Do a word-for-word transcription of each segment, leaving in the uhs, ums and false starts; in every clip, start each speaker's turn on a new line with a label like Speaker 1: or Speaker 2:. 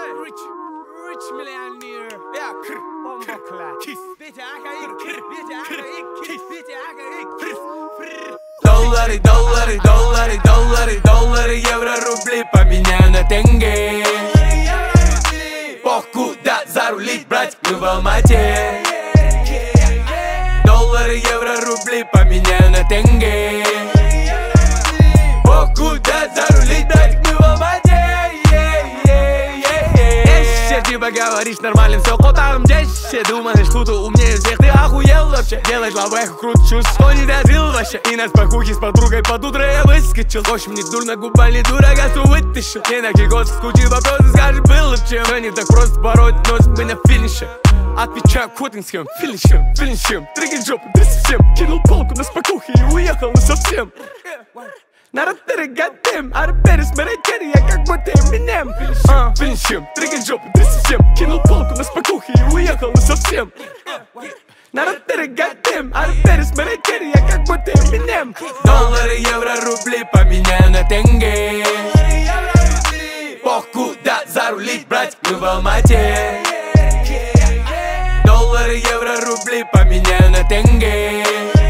Speaker 1: Rich, rich millionaire. Ja, krr, bombokla. Bitte aga ik krr, bitte aga ik kiss, bitte aga ik kiss. Доллары, доллары, доллары, доллары, доллары, евро, рубли поменяю на тенге. Бог куда зарулить, брать, мы в Алмате. Доллары, евро, рубли поменяю на тенге. Бог куда зарулить, брать, мы в Алмате. Типа говоришь нормально, все котам десять. Думаешь, кто-то умнее всех, ты охуел вообще. Делаешь лавэху, крутишь, что не дожил вообще. И нас покухи с подругой под утро я выскочил. В общем, не дурно, губа не дура, газу вытащил. Не на гигот, скучи вопросы, скажешь, было чем. Все не так просто пороть, носит мы на финише. Отвечаю Коттинсхем, финишем, финишем. Триггер жопу, да совсем. Кинул палку на спокухи и уехал насовсем. Народ перегадем, арбери смотреть, я как будто Эминем. Финишем, триггер жопу, да совсем. Кинул палку на спокухи и уехал насовсем. Народ перегадем, арбери смотреть, я как будто Эминем. Доллары, евро, рубли поменяю на тенге. Бог куда зарулить, брать, мы в Алмате. Доллары, евро, рубли поменяю на тенге.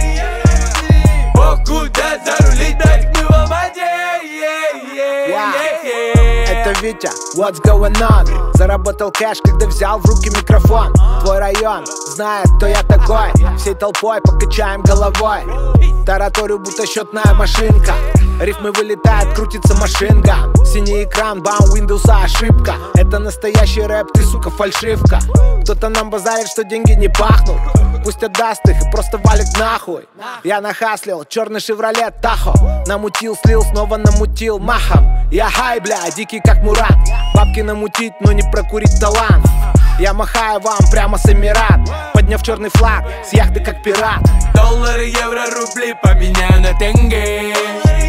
Speaker 1: Бог куда зарулить, брать, мы в Алмате.
Speaker 2: Это Витя, what's going on? Заработал кэш, когда взял в руки микрофон. Твой район знает, кто я такой. Всей толпой покачаем головой. Тараторю, будто счетная машинка. Рифмы вылетают, крутится машинка. Синий экран, бам, Windows, ошибка. Это настоящий рэп, ты, сука, фальшивка. Кто-то нам базарит, что деньги не пахнут. Пусть отдаст их и просто валит нахуй. Я нахаслил, черный Шевроле Тахо. Намутил, слил, снова намутил махом. Я хай, бля, дикий как Мурат. Бабки намутить, но не прокурить талант. Я махаю вам прямо с Эмират, подняв черный флаг с яхты как пират.
Speaker 1: Доллары, евро, рубли поменяю на тенге.